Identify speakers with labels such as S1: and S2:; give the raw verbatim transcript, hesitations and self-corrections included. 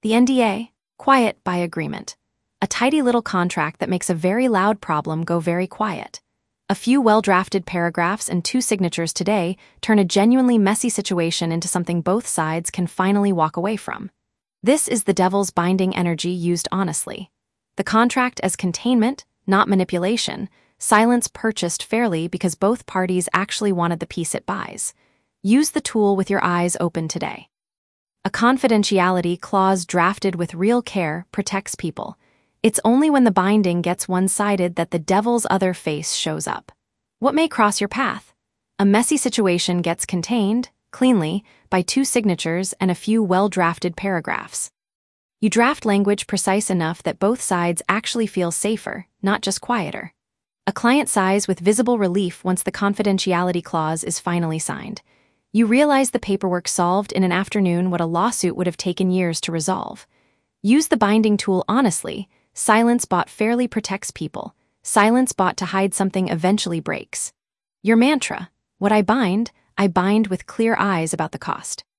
S1: The N D A, quiet by agreement. A tidy little contract that makes a very loud problem go very quiet. A few well-drafted paragraphs and two signatures today turn a genuinely messy situation into something both sides can finally walk away from. This is the devil's binding energy used honestly. The contract as containment, not manipulation, silence purchased fairly because both parties actually wanted the peace it buys. Use the tool with your eyes open today. A confidentiality clause drafted with real care protects people. It's only when the binding gets one-sided that the devil's other face shows up. What may cross your path? A messy situation gets contained, cleanly, by two signatures and a few well-drafted paragraphs. You draft language precise enough that both sides actually feel safer, not just quieter. A client sighs with visible relief once the confidentiality clause is finally signed. You realize the paperwork solved in an afternoon what a lawsuit would have taken years to resolve. Use the binding tool honestly. Silence bought fairly protects people. Silence bought to hide something eventually breaks. Your mantra: what I bind, I bind with clear eyes about the cost.